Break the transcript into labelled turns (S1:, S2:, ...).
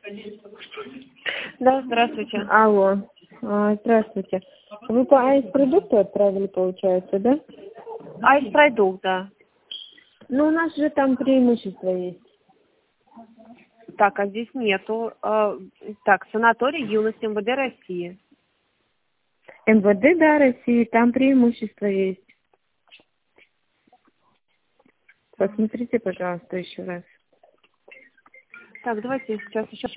S1: Да, здравствуйте.
S2: Алло. Здравствуйте. Вы по айс-продукту отправили, получается, да?
S1: Айс-продукт, да.
S2: Ну, у нас же там преимущество есть.
S1: Так, а здесь нету. Так, санаторий юность МВД России.
S2: МВД, да, России, там преимущество есть. Посмотрите, пожалуйста, еще раз.
S1: Так, давайте сейчас еще